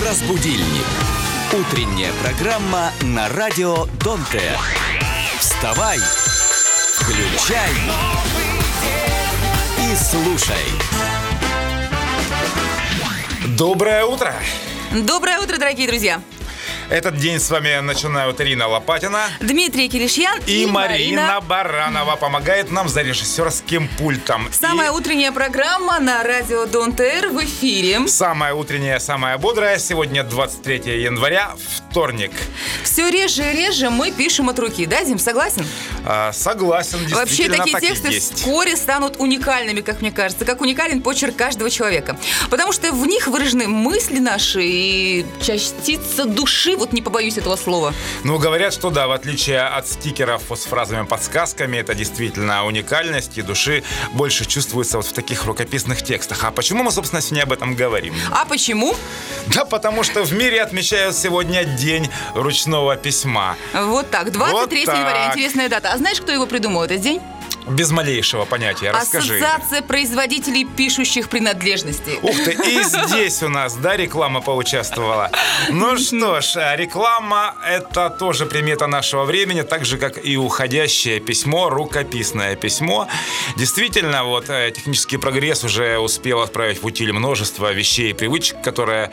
Разбудильник. Утренняя программа на радио Донте. Вставай, включай и слушай. Доброе утро! Доброе утро, дорогие друзья! Этот день с вами начинают Ирина Лопатина, Дмитрий Килишьян и Марина Баранова помогает нам за режиссерским пультом. Самая утренняя программа на радио Донте в эфире. Самая утренняя, самая бодрая. Сегодня 23 января, вторник. Все реже и реже мы пишем от руки, да, Дим, согласен? Согласен, действительно. Вообще такие так тексты и есть. вскоре станут уникальными, как мне кажется, как уникален почерк каждого человека. Потому что в них выражены мысли наши и частица души, вот не побоюсь этого слова. Ну, говорят, что да, в отличие от стикеров с фразами-подсказками, это действительно уникальность, и души больше чувствуется вот в таких рукописных текстах. А почему мы, собственно, сегодня об этом говорим? А почему? Да, потому что в мире отмечают сегодня День ручного письма. Вот так, 23 Вот января, так. интересная дата. А знаешь, кто его придумал, этот день? Без малейшего понятия. Расскажи. Ассоциация производителей пишущих принадлежностей. Ух ты, и здесь у нас, да, реклама поучаствовала. Ну что ж, реклама – это тоже примета нашего времени, так же, как и уходящее письмо, рукописное письмо. Действительно, вот технический прогресс уже успел отправить в утиль множество вещей и привычек, которые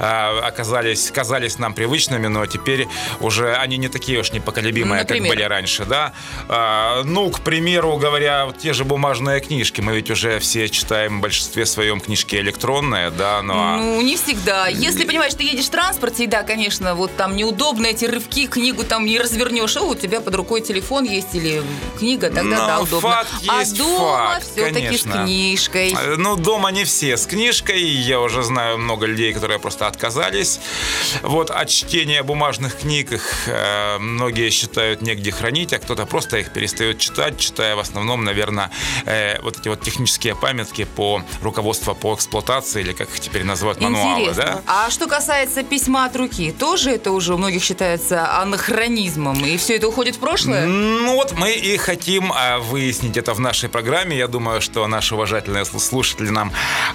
казались нам привычными, но теперь уже они не такие уж непоколебимые, как были раньше, да. Ну, к примеру, говоря, вот те же бумажные книжки. Мы ведь уже все читаем в большинстве своем книжки электронные, да, но... Ну, не всегда. Если, понимаешь, ты едешь в транспорте, и да, конечно, вот там неудобно эти рывки, книгу там не развернешь, а у тебя под рукой телефон есть или книга, тогда да, удобно. Факт есть дома факт, все-таки конечно. с книжкой. Ну, дома не все с книжкой. Я уже знаю много людей, которые просто отказались вот от чтения бумажных книг. Их многие считают негде хранить, а кто-то просто их перестает читать, читая в основном, наверное, вот эти вот технические памятки по руководству по эксплуатации, или как их теперь называют, мануалы. Интересно. Да? А что касается письма от руки, тоже это уже у многих считается анахронизмом, и все это уходит в прошлое? Ну вот мы и хотим выяснить это в нашей программе. Я думаю, что наши уважательные слушатели нам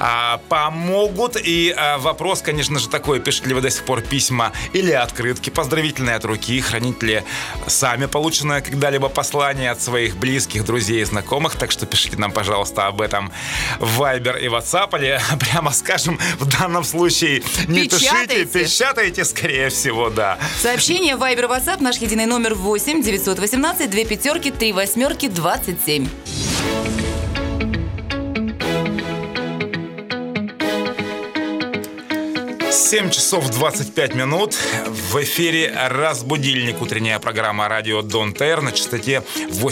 помогут. И вопрос, конечно же, такой: пишете ли вы до сих пор письма или открытки поздравительные от руки? Храните ли сами полученное когда-либо послание от своих близких, друзей и знакомых? Так что пишите нам, пожалуйста, об этом в Viber и WhatsApp, или прямо скажем, в данном случае не пишите, печатайте, скорее всего, да. Сообщение в Viber и WhatsApp, наш единый номер 8 918 2 пятерки 3 восьмерки 27. Семь часов 25 минут. В эфире «Разбудильник», утренняя программа радио Донте на частоте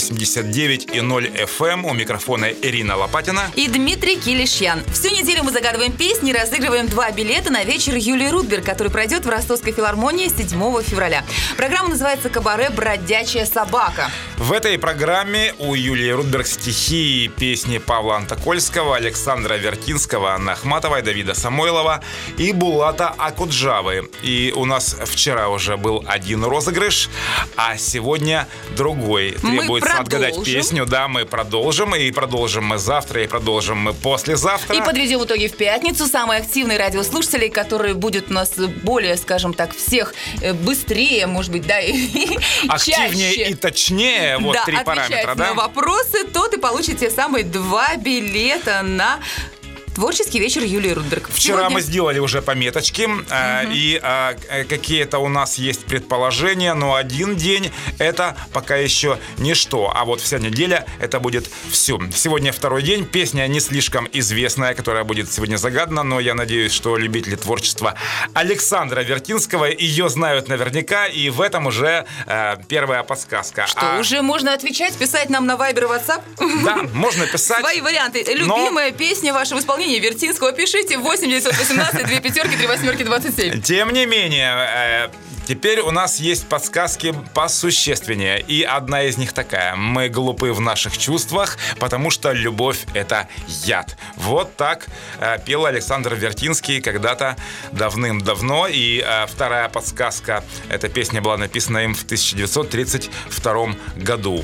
89,0 FM. У микрофона Ирина Лопатина и Дмитрий Килишьян. Всю неделю мы загадываем песни и разыгрываем 2 билета на вечер Юлии Рудберг, который пройдет в Ростовской филармонии 7 февраля. Программа называется «Кабаре «Бродячая собака». В этой программе у Юлии Рудберг стихи и песни Павла Антокольского, Александра Вертинского, Анны Ахматовой, Давида Самойлова и Булата Акуджавы. И у нас вчера уже был один розыгрыш, а сегодня другой. Требуется отгадать песню. Да, мы продолжим. И продолжим мы завтра, и продолжим мы послезавтра. И подведем итоги в пятницу. Самые активные радиослушатели, которые будут у нас более, скажем так, всех быстрее, может быть, да, и активнее чаще. И точнее. Вот да, 3 параметра, да? на вопросы, то ты получите самые 2 билета на творческий вечер Юлии Рудберг. Вчера мы сделали уже пометочки, и какие-то у нас есть предположения, но один день – это пока еще ничто. А вот вся неделя – это будет все. Сегодня второй день, песня не слишком известная, которая будет сегодня загадана, но я надеюсь, что любители творчества Александра Вертинского ее знают наверняка, и в этом уже первая подсказка. Что, уже можно отвечать, писать нам на Viber и WhatsApp? Да, можно писать. Свои варианты. Любимая песня вашего исполнения Вертинского пишите 8 918 2 пятерки 3 восьмерки 27. Тем не менее, теперь у нас есть подсказки посущественнее. И одна из них такая: мы глупы в наших чувствах, потому что любовь — это яд. Вот так пел Александр Вертинский когда-то давным-давно. И вторая подсказка: эта песня была написана им в 1932 году.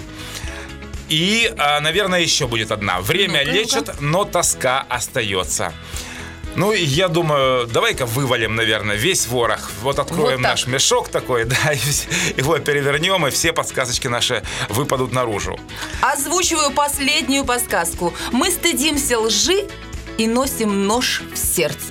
И, наверное, еще будет одна. Время лечит, но тоска остается. Ну, я думаю, давай-ка вывалим, наверное, весь ворох. Вот откроем Вот наш мешок такой, да, и его перевернем, и все подсказочки наши выпадут наружу. Озвучиваю последнюю подсказку. Мы стыдимся лжи и носим нож в сердце.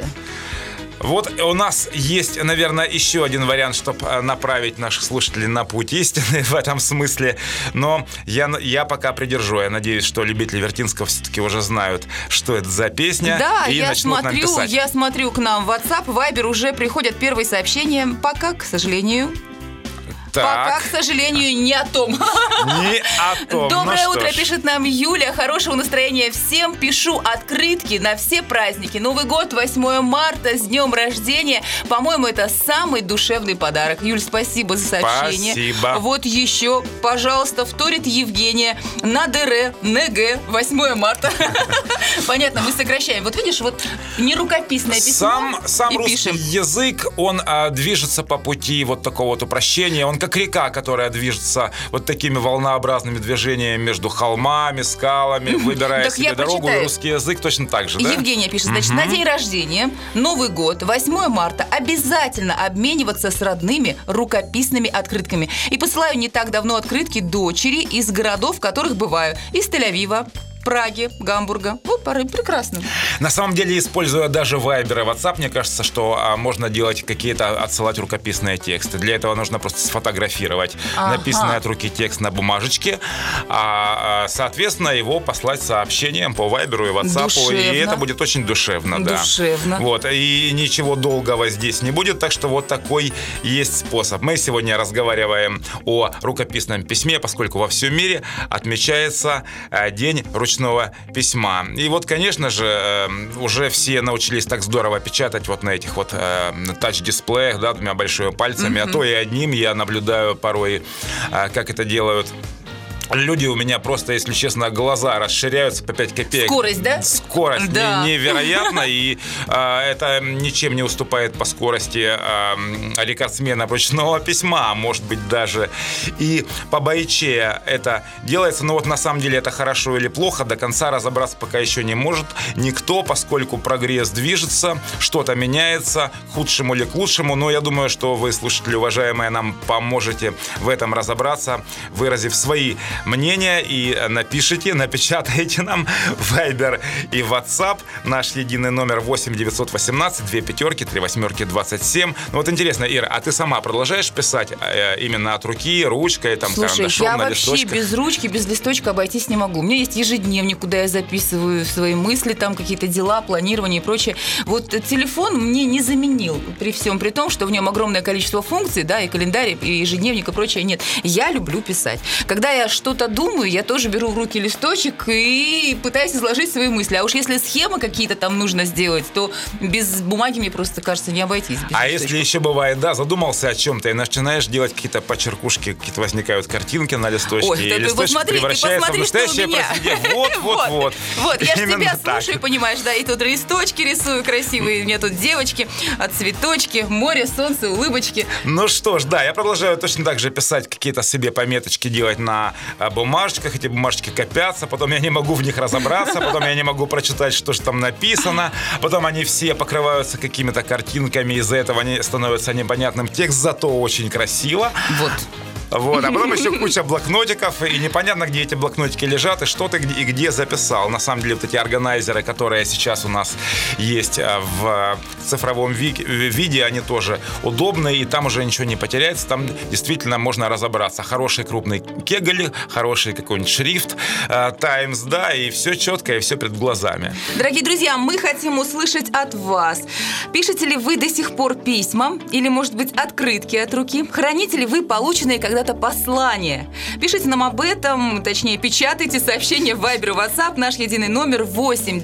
Вот у нас есть, наверное, еще один вариант, чтобы направить наших слушателей на путь истины в этом смысле. Но я пока придержу. Я надеюсь, что любители Вертинского все-таки уже знают, что это за песня. Да, и начнут нам писать. я смотрю к нам в WhatsApp, Viber уже приходят первые сообщения. Пока, к сожалению... Пока, к сожалению, не о том. Не о том. Доброе утро, пишет нам Юля. Хорошего настроения всем. Пишу открытки на все праздники. Новый год, 8 марта, с днем рождения. По-моему, это самый душевный подарок. Юль, спасибо за сообщение. Спасибо. Вот еще, пожалуйста, вторит Евгения. На ДР, НГ, 8 марта. Понятно, мы сокращаем. Вот видишь, вот не рукописное письмо. Сам и русский пишем. язык, он движется по пути вот такого вот упрощения. Он как река, которая движется вот такими волнообразными движениями между холмами, скалами, выбирая себе дорогу. И русский язык точно так же, да? Евгения пишет, значит, на день рождения, Новый год, 8 марта, обязательно обмениваться с родными рукописными открытками. И посылаю не так давно открытки дочери из городов, в которых бываю. Из Тель-Авива, Праги, Гамбурга. Вот, прекрасно. На самом деле, используя даже Viber и WhatsApp, мне кажется, что можно делать какие-то, отсылать рукописные тексты. Для этого нужно просто сфотографировать написанный от руки текст на бумажечке, соответственно, его послать сообщением по Viber и WhatsApp. Душевно. И это будет очень душевно. Душевно. Да. Вот. И ничего долгого здесь не будет, так что вот такой есть способ. Мы сегодня разговариваем о рукописном письме, поскольку во всем мире отмечается День ручного письма. И вот, конечно же, уже все научились так здорово печатать вот на этих вот тач-дисплеях, да, двумя большими пальцами, а то и одним. Я наблюдаю порой, как это делают люди. У меня просто, если честно, глаза расширяются по 5 копеек. Скорость, да? Скорость да. невероятна, и это ничем не уступает по скорости рекордсмена ручного письма, может быть, даже и побойчее это делается. Но вот на самом деле это хорошо или плохо, до конца разобраться пока еще не может никто, поскольку прогресс движется, что-то меняется, к худшему или к лучшему. Но я думаю, что вы, слушатели уважаемые, нам поможете в этом разобраться, выразив свои мнения, и напечатайте нам в Viber и WhatsApp. Наш единый номер 8 918 2 5 3 8 27. Ну вот интересно, Ира, а ты сама продолжаешь писать именно от руки, ручкой, там, карандашом, я на вообще листочках? без ручки, без листочка обойтись не могу. У меня есть ежедневник, куда я записываю свои мысли, там какие-то дела, планирование и прочее. Вот телефон мне не заменил, при всем при том, что в нем огромное количество функций, да, и календарь, и ежедневник, и прочее. Нет, я люблю писать. Когда я что-то думаю, я тоже беру в руки листочек и пытаюсь изложить свои мысли. А уж если схемы какие-то там нужно сделать, то без бумаги мне просто, кажется, не обойтись. А если еще бывает, да, задумался о чем-то и начинаешь делать какие-то почеркушки, какие-то возникают картинки на листочке, ой, и листочек превращается в настоящее произведение. Вот. Вот, я же тебя так. слушаю, понимаешь, да, и тут листочки рисую красивые, у меня тут девочки, цветочки, море, солнце, улыбочки. Ну что ж, да, я продолжаю точно так же писать какие-то себе пометочки, делать на бумажечках, эти бумажечки копятся, потом я не могу в них разобраться, потом я не могу прочитать, что же там написано, потом они все покрываются какими-то картинками, из-за этого они становятся непонятным текст, зато очень красиво. Вот, а потом еще куча блокнотиков, и непонятно, где эти блокнотики лежат, и что ты где записал. На самом деле, вот эти органайзеры, которые сейчас у нас есть в цифровом виде, они тоже удобные, и там уже ничего не потеряется, там действительно можно разобраться. Хороший крупный кегель, хороший какой-нибудь шрифт, Times, да, и все четко, и все перед глазами. Дорогие друзья, мы хотим услышать от вас. Пишете ли вы до сих пор письма, или, может быть, открытки от руки? Храните ли вы полученные когда-то послания? Пишите нам об этом, точнее, печатайте сообщения в Viber и WhatsApp. Наш единый номер 8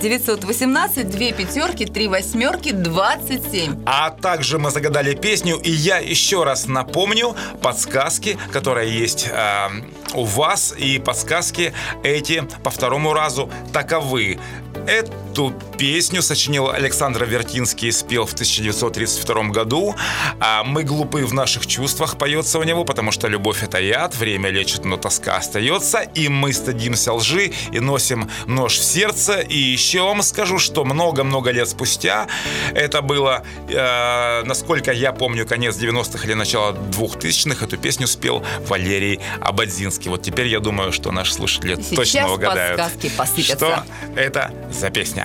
918 2 5 3 8 27. А также мы загадали песню, и я еще раз напомню подсказки, которые есть у вас, и подсказки эти по второму разу таковы. Эту песню сочинил Александр Вертинский и спел в 1932 году. «Мы глупы в наших чувствах» поется у него, потому что любовь любовь — это яд, время лечит, но тоска остается, и мы стыдимся лжи и носим нож в сердце. И еще вам скажу, что много-много лет спустя, это было, насколько я помню, конец 90-х или начало 2000-х, эту песню спел Валерий Ободзинский. Вот теперь я думаю, что наши слушатели точно угадают, что это за песня.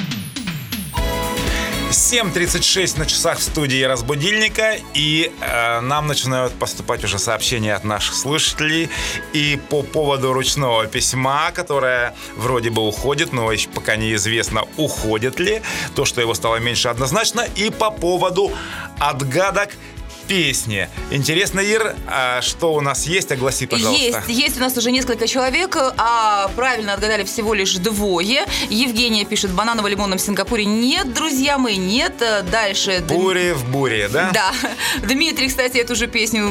7:36 на часах в студии «Разбудильника», и нам начинают поступать уже сообщения от наших слушателей и по поводу ручного письма, которое вроде бы уходит, но еще пока неизвестно, уходит ли, то, что его стало меньше, однозначно, и по поводу отгадок песни. Интересно, Ир, что у нас есть? Огласи, пожалуйста. Есть у нас уже несколько человек, а правильно отгадали всего лишь двое. Евгения пишет: в бананово-лимонном Сингапуре нет, друзья мои, нет. Дальше... Бури в буре, да? Да. Дмитрий, кстати, эту же песню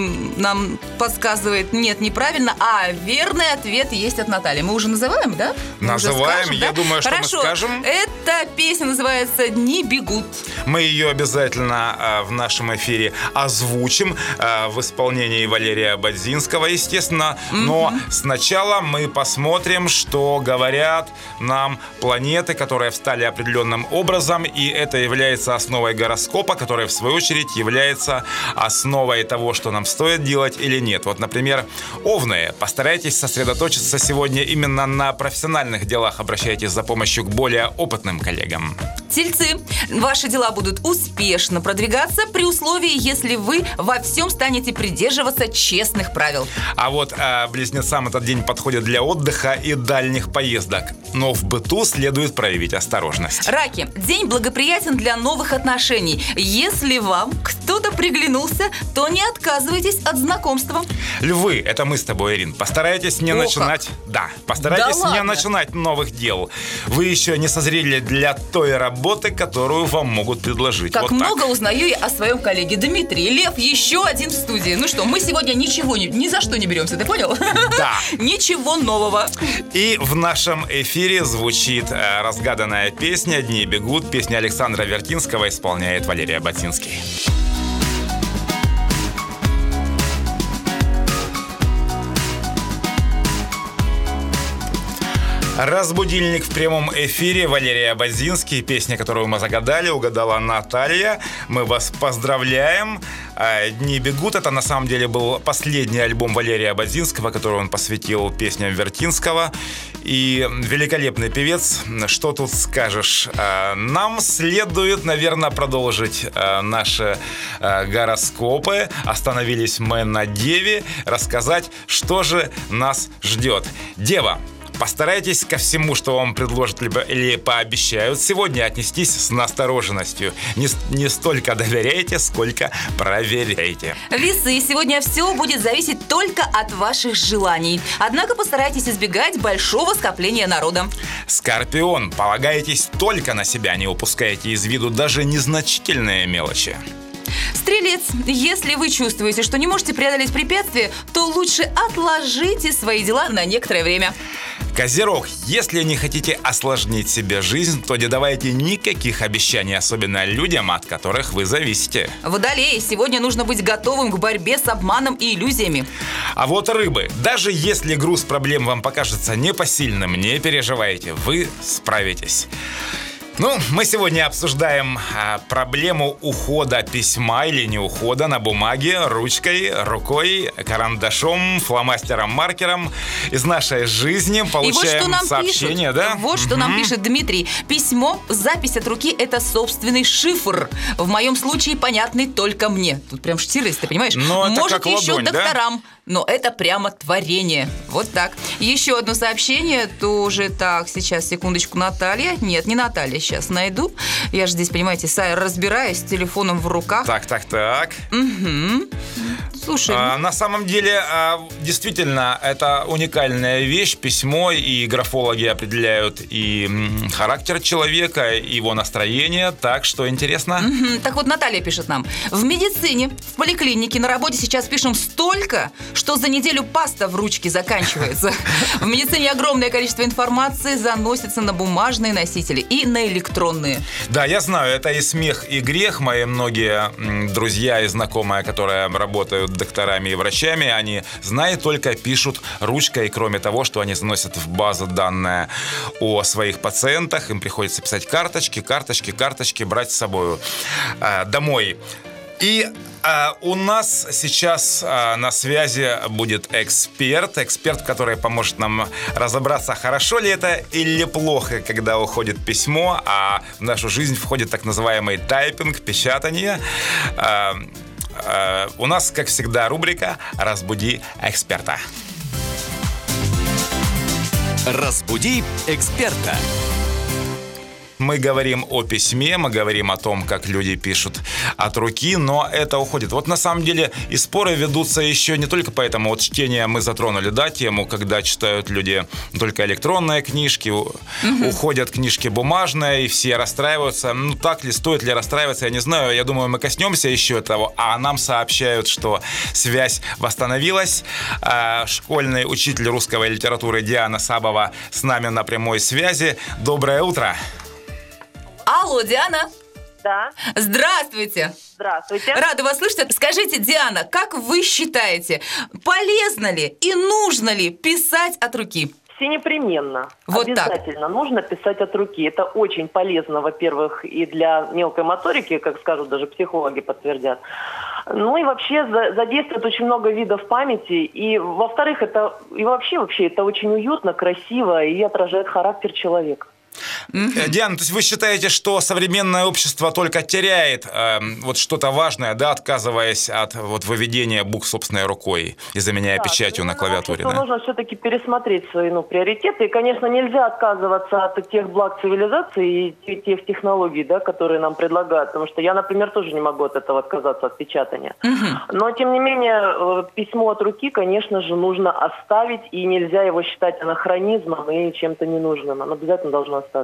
нам подсказывает. Нет, неправильно. А верный ответ есть от Натальи. Мы уже называем, да? Называем, скажем, я да? думаю, что Хорошо. мы скажем. Эта песня называется «Дни бегут». Мы ее обязательно в нашем эфире озвучим в исполнении Валерия Ободзинского, естественно. Но сначала мы посмотрим, что говорят нам планеты, которые встали определенным образом, и это является основой гороскопа, которая, в свою очередь, является основой того, что нам стоит делать или нет. Вот, например, Овны. Постарайтесь сосредоточиться сегодня именно на профессиональных делах. Обращайтесь за помощью к более опытным коллегам. Тельцы. Ваши дела будут успешно продвигаться при условии, если вы во всем станете придерживаться честных правил. А вот близнецам этот день подходит для отдыха и дальних поездок. Но в быту следует проявить осторожность. Раки. День благоприятен для новых отношений. Если вам кто-то приглянулся, то не отказывайтесь от знакомства. Львы. Это мы с тобой, Ирин. Постарайтесь не начинать... Да, постарайтесь не начинать новых дел. Вы еще не созрели для той работы, которую вам могут предложить. Как вот много так. узнаю я о своем коллеге Дмитрий. Лев еще один в студии. Ну что, мы сегодня ни за что не беремся, ты понял? Да. Ничего нового. И в нашем эфире звучит разгаданная песня «Дни бегут». Песня Александра Вертинского исполняет Валерий Ободзинский. Разбудильник в прямом эфире. Валерий Ободзинский. Песня, которую мы загадали, угадала Наталья. Мы вас поздравляем. «Дни бегут» — это на самом деле был последний альбом Валерия Ободзинского, который он посвятил песням Вертинского. И великолепный певец. Что тут скажешь? Нам следует, наверное, продолжить наши гороскопы. Остановились мы на Деве. Рассказать, что же нас ждет. Дева. Постарайтесь ко всему, что вам предложат или пообещают, сегодня отнестись с настороженностью. Не столько доверяйте, сколько проверяйте. Весы. Сегодня все будет зависеть только от ваших желаний. Однако постарайтесь избегать большого скопления народа. Скорпион. Полагайтесь только на себя, не упускайте из виду даже незначительные мелочи. Стрелец. Если вы чувствуете, что не можете преодолеть препятствие, то лучше отложите свои дела на некоторое время. Козерог. Если не хотите осложнить себе жизнь, то не давайте никаких обещаний, особенно людям, от которых вы зависите. Водолей. Сегодня нужно быть готовым к борьбе с обманом и иллюзиями. А вот рыбы. Даже если груз проблем вам покажется непосильным, не переживайте, вы справитесь. Ну, мы сегодня обсуждаем проблему ухода письма или не ухода на бумаге, ручкой, рукой, карандашом, фломастером, маркером из нашей жизни. Получаем вот сообщение, пишут, да? Вот что нам пишет Дмитрий. Письмо, запись от руки – это собственный шифр. В моем случае понятный только мне. Тут прям штирлиц, ты понимаешь? Но это может, как ладонь, еще докторам. Да? Но это прямо творение. Вот так. Еще одно сообщение. Тоже так, сейчас, секундочку, Наталья. Нет, не Наталья, сейчас найду. Я же здесь, понимаете, разбираюсь с телефоном в руках. Так. Угу. Слушай. На самом деле, действительно, это уникальная вещь. Письмо, и графологи определяют и характер человека, и его настроение. Так что интересно. Так вот, Наталья пишет нам. В медицине, в поликлинике, на работе сейчас пишем столько, что за неделю паста в ручке заканчивается. В медицине огромное количество информации заносится на бумажные носители и на электронные. Да, я знаю, это и смех, и грех. Мои многие друзья и знакомые, которые работают докторами и врачами, они, знают, только пишут ручкой, кроме того, что они заносят в базу данные о своих пациентах, им приходится писать карточки, брать с собой домой. И у нас сейчас на связи будет эксперт, который поможет нам разобраться, хорошо ли это или плохо, когда уходит письмо, а в нашу жизнь входит так называемый тайпинг, печатание. У нас, как всегда, рубрика «Разбуди эксперта». Разбуди эксперта. Мы говорим о письме, мы говорим о том, как люди пишут от руки, но это уходит. Вот на самом деле и споры ведутся еще не только поэтому. Вот чтение мы затронули, да, тему, когда читают люди только электронные книжки, уходят книжки бумажные, и все расстраиваются. Ну так ли, стоит ли расстраиваться, я не знаю. Я думаю, мы коснемся еще этого, а нам сообщают, что связь восстановилась. Школьный учитель русской литературы Диана Сабова с нами на прямой связи. Доброе утро. Алло, Диана. Да. Здравствуйте. Здравствуйте. Рада вас слышать. Скажите, Диана, как вы считаете, полезно ли и нужно ли писать от руки? Все непременно. Вот обязательно нужно писать от руки. Это очень полезно, во-первых, и для мелкой моторики, как скажут даже психологи, подтвердят. Ну и вообще задействует очень много видов памяти. И, во-вторых, это и вообще это очень уютно, красиво и отражает характер человека. Диана, то есть вы считаете, что современное общество только теряет вот что-то важное, да, отказываясь от вот выведения букв собственной рукой и заменяя печатью на клавиатуре? Да? Нужно все-таки пересмотреть свои приоритеты. И, конечно, нельзя отказываться от тех благ цивилизации и тех технологий, да, которые нам предлагают. Потому что я, например, тоже не могу от этого отказаться, от печатания. Но, тем не менее, письмо от руки, конечно же, нужно оставить. И нельзя его считать анахронизмом и чем-то ненужным. Оно обязательно должно остаться.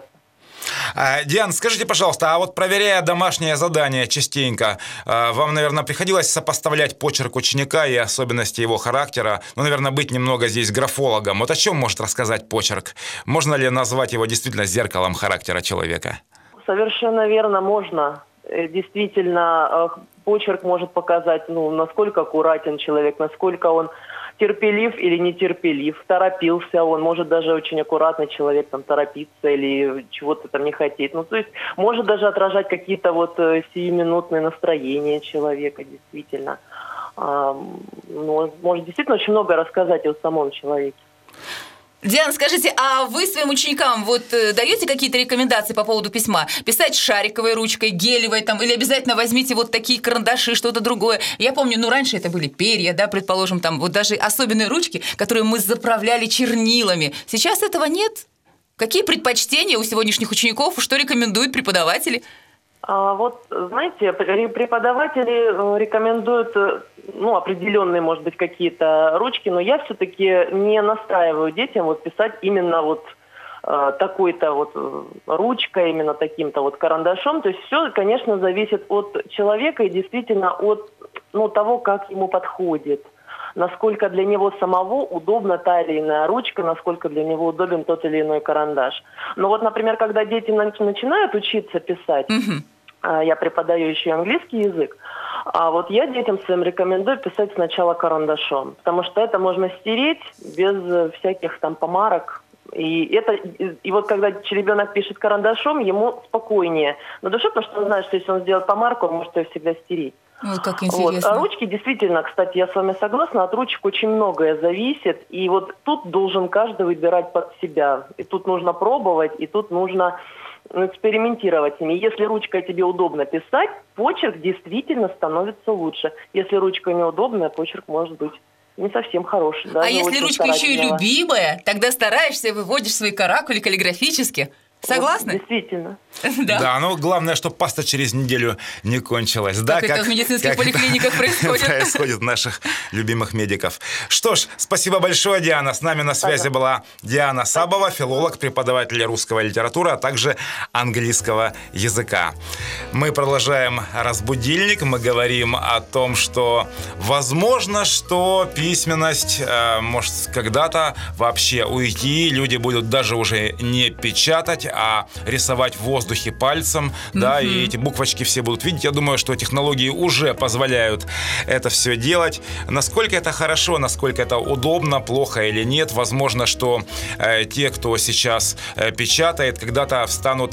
Диана, скажите, пожалуйста, а вот проверяя домашнее задание частенько, вам, наверное, приходилось сопоставлять почерк ученика и особенности его характера? Ну, наверное, быть немного здесь графологом. Вот о чем может рассказать почерк? Можно ли назвать его действительно зеркалом характера человека? Совершенно верно, можно. Действительно, почерк может показать, насколько аккуратен человек, насколько он терпелив или нетерпелив, торопился он, может даже очень аккуратный человек там торопиться или чего-то там не хотеть. То есть может даже отражать какие-то сиюминутные настроения человека, действительно. Может действительно очень много рассказать о самом человеке. Диана, скажите, а вы своим ученикам даете какие-то рекомендации по поводу письма? Писать шариковой ручкой, гелевой там, или обязательно возьмите вот такие карандаши, что-то другое? Я помню, раньше это были перья, да, предположим, там даже особенные ручки, которые мы заправляли чернилами. Сейчас этого нет? Какие предпочтения у сегодняшних учеников? Что рекомендуют преподаватели? Знаете, преподаватели рекомендуют, определенные, может быть, какие-то ручки, но я все-таки не настаиваю детям писать именно такой-то ручкой, именно таким-то карандашом. То есть все, конечно, зависит от человека и действительно от того, как ему подходит. Насколько для него самого удобна та или иная ручка, насколько для него удобен тот или иной карандаш. Но например, когда дети начинают учиться писать, я преподаю еще английский язык, я детям своим рекомендую писать сначала карандашом, потому что это можно стереть без всяких там помарок. И когда ребенок пишет карандашом, ему спокойнее на душе, потому что он знает, что если он сделает помарку, он может ее всегда стереть. Как интересно. А ручки действительно, кстати, я с вами согласна, от ручек очень многое зависит. И тут должен каждый выбирать под себя. И тут нужно пробовать, и тут нужно экспериментировать с ними. Если ручкой тебе удобно писать, почерк действительно становится лучше. Если ручка неудобная, почерк может быть не совсем хороший. А если ручка еще и любимая, тогда стараешься, выводишь свои каракули каллиграфически. Согласны? Действительно. Да, главное, чтобы паста через неделю не кончилась. Как это в медицинских поликлиниках происходит. Происходит в наших любимых медиков. Что ж, спасибо большое, Диана. С нами на связи была Диана Сабова, филолог, преподаватель русской литературы, а также английского языка. Мы продолжаем «Разбудильник». Мы говорим о том, что возможно, что письменность может когда-то вообще уйти. Люди будут даже уже не печатать а рисовать в воздухе пальцем, да, и эти буквочки все будут видеть. Я думаю, что технологии уже позволяют это все делать. Насколько это хорошо, насколько это удобно, плохо или нет, возможно, что те, кто сейчас печатает, когда-то встанут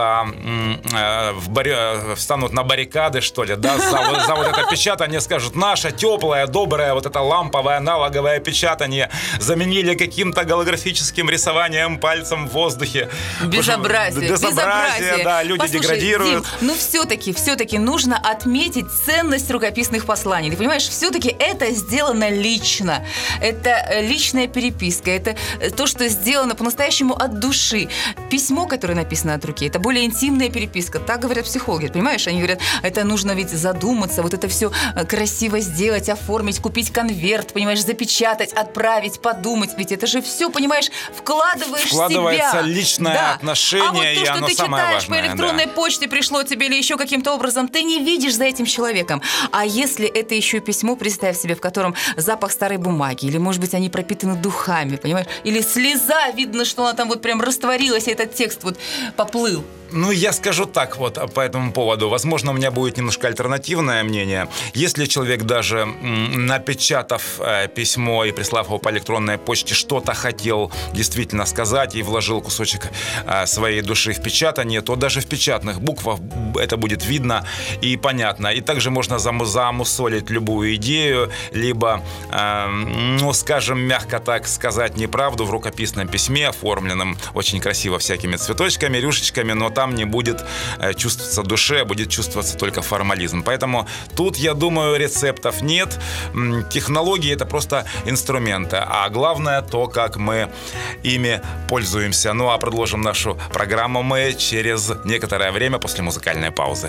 встанут на баррикады, что ли, да, за вот это печатание, скажут, наше теплое, доброе, вот это ламповое, аналоговое печатание заменили каким-то голографическим рисованием пальцем в воздухе. Безобразие, да, люди деградируют. Дим, но все-таки нужно отметить ценность рукописных посланий. Ты понимаешь, все-таки это сделано лично. Это личная переписка, это то, что сделано по-настоящему от души. Письмо, которое написано от руки, это более интимная переписка. Так говорят психологи, понимаешь? Они говорят, это нужно ведь задуматься, вот это все красиво сделать, оформить, купить конверт, понимаешь, запечатать, отправить, подумать. Ведь это же все, понимаешь, вкладывается личное отношение, и оно самое важное. А вот то, что ты читаешь по электронной почте, пришло тебе или еще каким-то образом, ты не видишь за этим человеком. А если это еще письмо, представь себе, в котором запах старой бумаги, или, может быть, они пропитаны духами, понимаешь? Или слеза, видно, что она там вот прям растворилась, и этот текст вот поплыл. Ну, я скажу так вот по этому поводу. Возможно, у меня будет немножко альтернативное мнение. Если человек даже напечатав письмо и прислав его по электронной почте, что-то хотел действительно сказать и вложил кусочек своей души в печатание, то даже в печатных буквах это будет видно и понятно. И также можно замусолить любую идею, либо, ну, скажем, мягко так сказать неправду в рукописном письме, оформленном очень красиво всякими цветочками, рюшечками, но там не будет чувствоваться душе, будет чувствоваться только формализм. Поэтому тут, я думаю, рецептов нет. Технологии — это просто инструменты, а главное то, как мы ими пользуемся. Ну, а продолжим нашу программу мы через некоторое время после музыкальной паузы.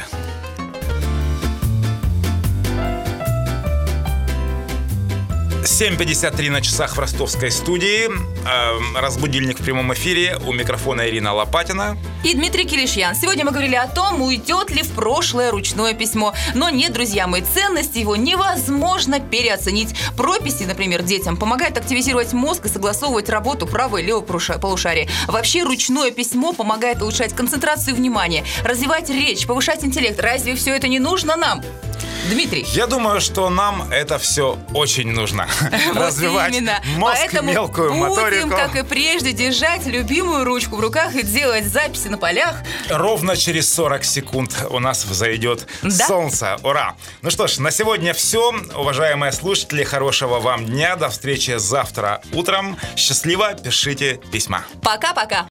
7:53 на часах в ростовской студии. Разбудильник в прямом эфире. У микрофона Ирина Лопатина. И Дмитрий Килишьян. Сегодня мы говорили о том, уйдет ли в прошлое ручное письмо. Но нет, друзья мои, ценность его невозможно переоценить. Прописи, например, детям помогают активизировать мозг и согласовывать работу правого и левого полушария. Вообще ручное письмо помогает улучшать концентрацию внимания, развивать речь, повышать интеллект. Разве все это не нужно нам? Дмитрий. Я думаю, что нам это все очень нужно. Развивать мозг, мелкую моторику. Будем, как и прежде, держать любимую ручку в руках и делать записи на полях. Ровно через 40 секунд у нас взойдет солнце. Ура! Ну что ж, на сегодня все. Уважаемые слушатели, хорошего вам дня. До встречи завтра утром. Счастливо, пишите письма. Пока-пока.